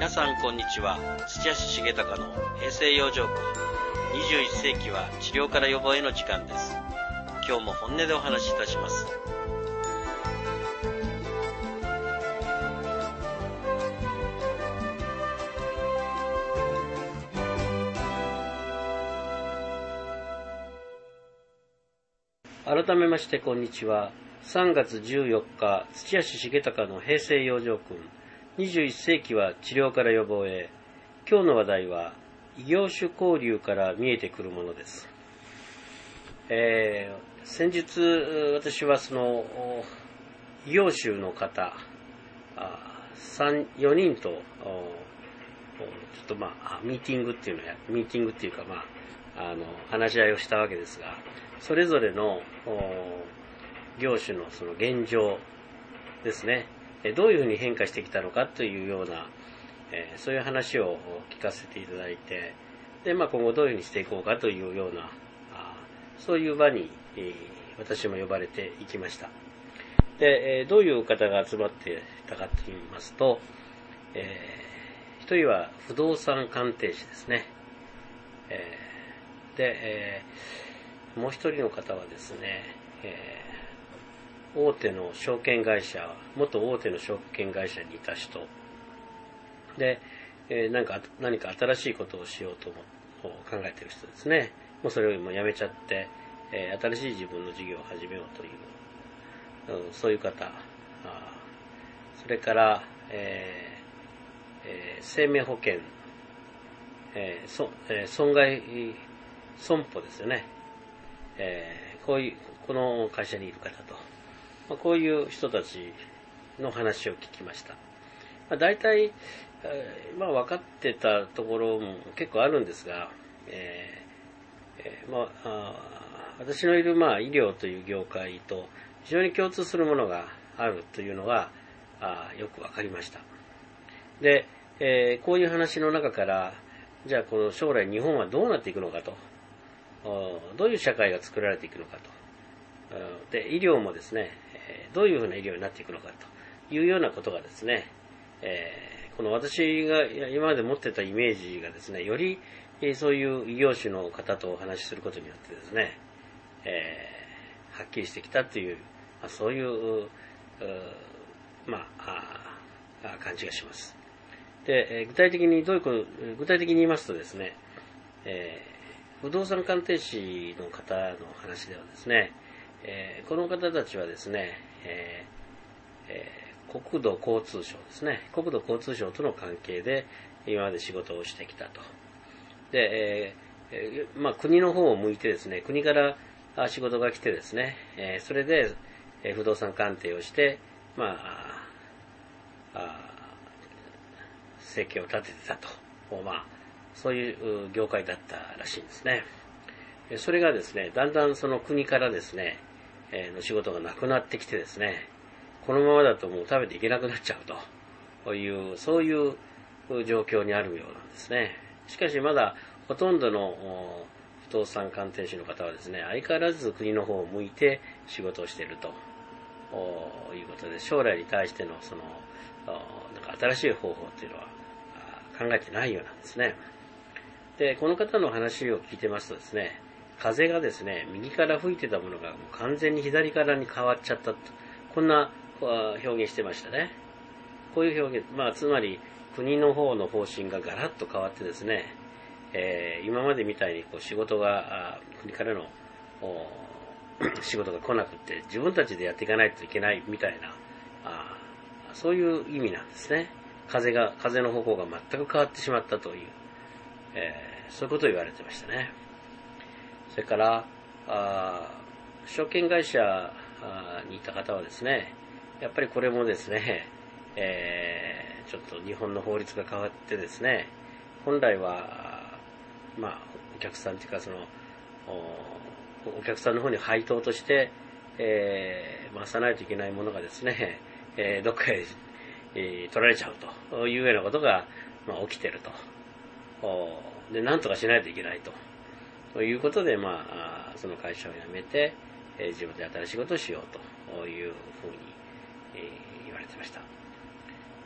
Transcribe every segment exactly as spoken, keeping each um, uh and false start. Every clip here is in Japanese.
皆さんこんにちは。土屋重隆の平成養生訓。にじゅういっ世紀は治療から予防への時間です。今日も本音でお話しいたします。改めましてこんにちは。さんがつじゅうよっか、土屋重隆の平成養生訓。にじゅういっ世紀は治療から予防へ。今日の話題は異業種交流から見えてくるものです。えー、先日私はその異業種の方よにんとちょっとまあミーティングっていうのやミーティングっていうかまああの話し合いをしたわけですが、それぞれの業種のその現状ですね、どういうふうに変化してきたのかというような、えー、そういう話を聞かせていただいて、で、まあ、今後どういうふうにしていこうかというようなあそういう場に、えー、私も呼ばれていきました。で、えー、どういう方が集まっていたかといいますと、えー、一人は不動産鑑定士ですね、えー、で、えー、もう一人の方はですね、えー大手の証券会社、元大手の証券会社にいた人で、えー、何か何か新しいことをしようと考えている人ですね。もうそれを今やめちゃって、えー、新しい自分の事業を始めようという、うん、そういう方、あそれから、えーえー、生命保険、えーそえー、損害損保ですよね、えー、こういうこの会社にいる方と。こういう人たちの話を聞きました。まあ、大体、まあ、分かってたところも結構あるんですが、えーえーまあ、私のいる、まあ、医療という業界と非常に共通するものがあるというのがあよく分かりました。で、えー、こういう話の中からじゃあこの将来日本はどうなっていくのかと、どういう社会が作られていくのかと、で医療もですねどういうふうな医療になっていくのかというようなことがですね、えー、この私が今まで持ってたイメージがですね、よりそういう異業種の方とお話しすることによってですね、えー、はっきりしてきたという、まあ、そういう、まあ、感じがします。で、具体的にどういうこと具体的に言いますとですね、えー、不動産鑑定士の方の話ではですね、えー、この方たちはですね、えーえー、国土交通省ですね、国土交通省との関係で今まで仕事をしてきたと。で、えーまあ、国の方を向いてですね、国から仕事が来てですね、えー、それで不動産鑑定をして、まあ、あ生計を立ててたと、まあ、そういう業界だったらしいんですね。それがですね、だんだんその国からですね、の仕事がなくなってきてですね、このままだともう食べていけなくなっちゃうという、そういう状況にあるようなんですね。しかしまだほとんどの不動産鑑定士の方はですね、相変わらず国の方を向いて仕事をしているということで、将来に対してのそのなんか新しい方法というのは考えてないようなんですね。で、この方の話を聞いてますとですね、風がですね、右から吹いてたものがもう完全に左からに変わっちゃったと、こんな表現してましたね。こういう表現、まあつまり国の方の方針がガラッと変わってですね、えー、今までみたいにこう仕事が国からの仕事が来なくって自分たちでやっていかないといけないみたいな、あそういう意味なんですね。風が風の方向が全く変わってしまったという、えー、そういうことを言われてましたね。それからあ証券会社にいた方はですね、やっぱりこれもですね、えー、ちょっと日本の法律が変わってですね、本来はまあお客さんというかその お, お客さんの方に配当として、えー、回さないといけないものがですね、えー、どっかへ、えー、取られちゃうというようなことが、まあ、起きてると。で、なんとかしないといけないと。ということで、まあ、その会社を辞めて、えー、自分で新しいことをしようというふうに、えー、言われてました。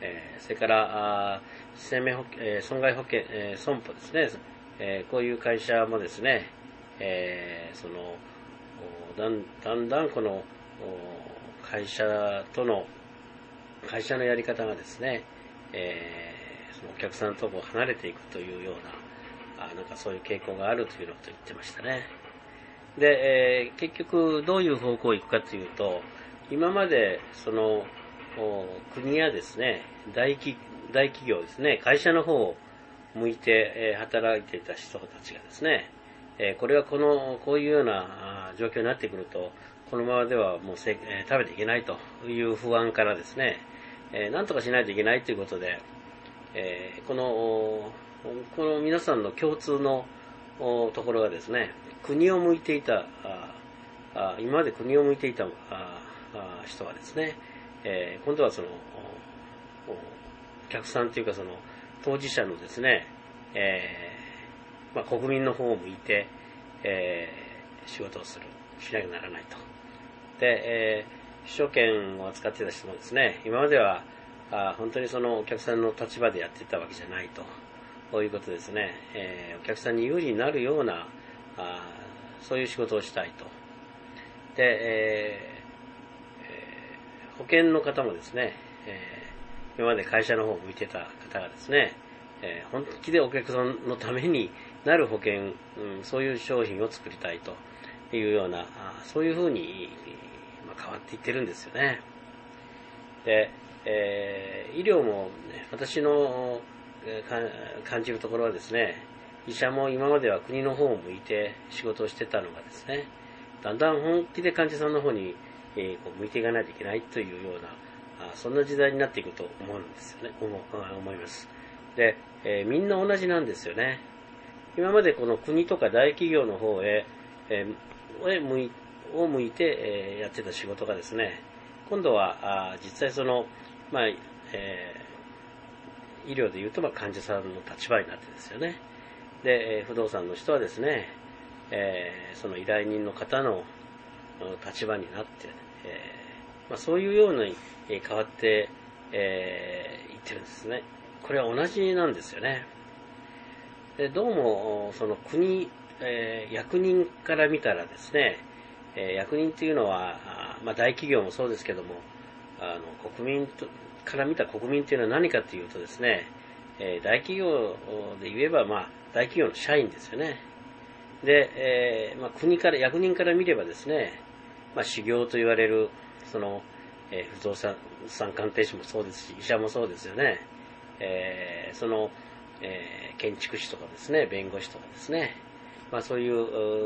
えー、それからあ生命保険、えー、損害保険、えー、損保ですね、えー、こういう会社もですね、えー、そのだんだんだんこの会社との会社のやり方がですね、えー、そのお客さんとこう離れていくというような、あなんかそういう傾向があるというようなことを言ってましたね。で、えー、結局どういう方向へ行くかというと、今までその国やですね、大企、大企業ですね、会社の方を向いて、えー、働いていた人たちがですね、えー、これはこのこういうような状況になってくると、このままではもうせ、えー、食べていけないという不安からですね、えー、なんとかしないといけないということで、えー、このこの皆さんの共通のところがですね、国を向いていた、あ今まで国を向いていた人はですね、えー、今度はそのお客さんというかその当事者のですね、えーまあ、国民の方を向いて、えー、仕事をするしなきゃならないと。で、えー、秘書権を扱っていた人もですね、今まではあ本当にそのお客さんの立場でやっていたわけじゃないと。こういうことですね、えー、お客さんに有利になるようなあそういう仕事をしたいと。で、えー、保険の方もですね、えー、今まで会社の方を向いてた方がですね、えー、本気でお客さんのためになる保険、うん、そういう商品を作りたいというような、あそういうふうに、まあ、変わっていってるんですよね。で、えー、医療も、ね、私の感じるところはですね、医者も今までは国の方を向いて仕事をしてたのがですね、だんだん本気で患者さんの方に、えー、こう向いていかないといけないというような、あそんな時代になっていくと思うんですよね、思, 思います。で、えー、みんな同じなんですよね。今までこの国とか大企業の方へ、えー、向いを向いて、えー、やってた仕事がですね、今度はあ実際その、まあえー医療でいうとまあ患者さんの立場になってですよね。で、えー、不動産の人はですね、えー、その依頼人の方の立場になって、えーまあ、そういうように変わってい、えー、ってるんですね。これは同じなんですよね。でどうもその国、えー、役人から見たらですね、えー、役人っていうのは、まあ、大企業もそうですけども、あの国民とから見た国民というのは何かというとですね、えー、大企業で言えば、まあ、大企業の社員ですよね。で、えーまあ、国から役人から見ればですね、まあ、修行と言われるその、えー、不動産鑑定士もそうですし、医者もそうですよね。えー、その、えー、建築士とかですね、弁護士とかですね、まあ、そういう、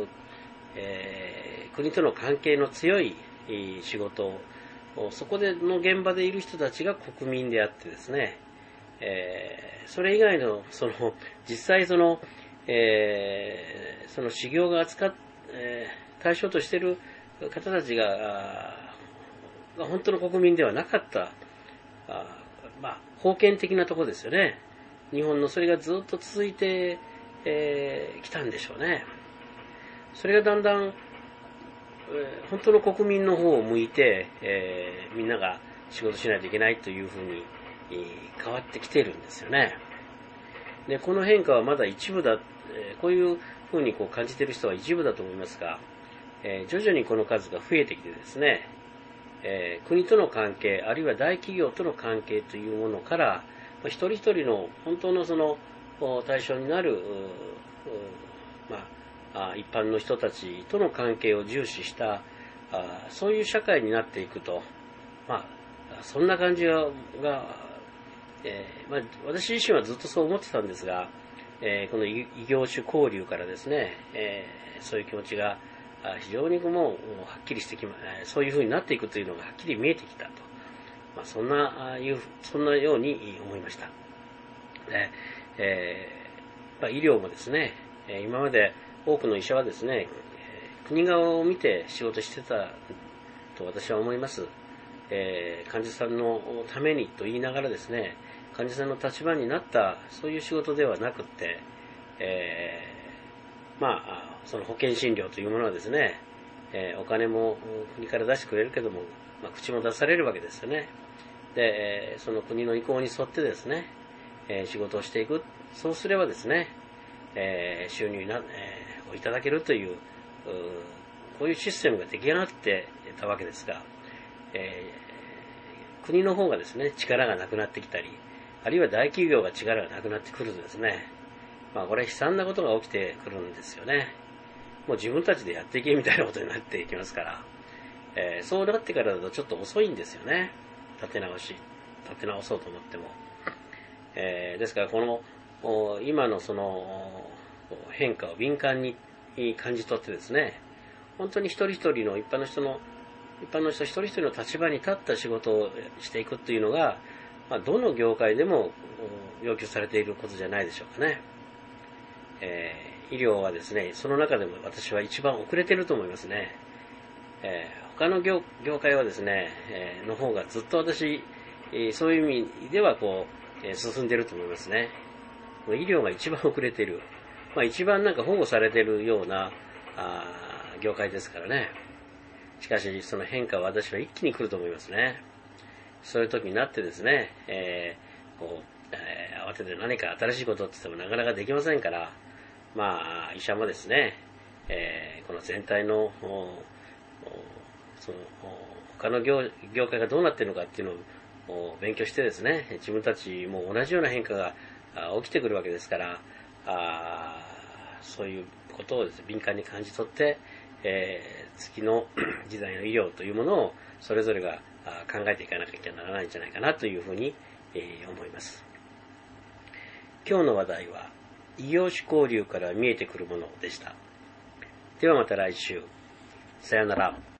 えー、国との関係の強い仕事をそこでの現場でいる人たちが国民であってですね、えー、それ以外のその実際その、えー、その修行が扱っ、えー、対象としている方たちが本当の国民ではなかった、あまあ封建的なところですよね。日本のそれがずっと続いてき、えー、たんでしょうね。それがだんだん本当の国民の方を向いて、えー、みんなが仕事しないといけないというふうに、えー、変わってきているんですよね。で、この変化はまだ一部だ、えー、こういうふうにこう感じている人は一部だと思いますが、えー、徐々にこの数が増えてきてですね、えー、国との関係、あるいは大企業との関係というものから、まあ、一人一人の本当のその対象になる、まあ一般の人たちとの関係を重視したそういう社会になっていくと、まあ、そんな感じが、えーまあ、私自身はずっとそう思ってたんですが、えー、この異業種交流からですね、えー、そういう気持ちが非常にもうはっきりしてきま、そういうふうになっていくというのがはっきり見えてきたと、まあ、そんないうそんなように思いました。で、えーまあ、医療もですね、今まで多くの医者はですね、国側を見て仕事してたと私は思います。えー、患者さんのためにと言いながらですね、患者さんの立場になったそういう仕事ではなくって、えー、まあその保険診療というものはですね、えー、お金も国から出してくれるけども、まあ、口も出されるわけですよね。 で、その国の意向に沿ってですね、え仕事をしていく。そうすればですね、え収入な、えー、をいただけるという、うこういうシステムが出来上がってたわけですが、えー、国の方がですね、力がなくなってきたり、あるいは大企業が力がなくなってくるとですね、まあこれ悲惨なことが起きてくるんですよね。もう自分たちでやっていけみたいなことになっていきますから、えー、そうなってからだとちょっと遅いんですよね。立て直し、立て直そうと思っても。えー、ですからこの、今のその変化を敏感に感じ取ってですね、本当に一人一人の一般の人の、一般の人一人一人の立場に立った仕事をしていくっていうのが、まあ、どの業界でも要求されていることじゃないでしょうかね。えー、医療はですね、その中でも私は一番遅れていると思いますね。えー、他の 業, 業界はですね、えー、の方がずっと私、えー、そういう意味ではこう、えー、進んでいると思いますね。医療が一番遅れている。まあ一番なんか保護されているようなあ業界ですからね。しかしその変化は私は一気に来ると思いますね。そういう時になってですね、えー、こう、えー、慌てて何か新しいことって言ってもなかなかできませんから、まあ医者もですね、えー、この全体のその他の 業, 業界がどうなっているのかっていうのを勉強してですね、自分たちも同じような変化が起きてくるわけですから、あそういうことをですね、敏感に感じ取って、えー、次の時代の医療というものをそれぞれが考えていかなきゃならないんじゃないかなというふうに、えー、思います。今日の話題は異業種交流から見えてくるものでした。ではまた来週。さようなら。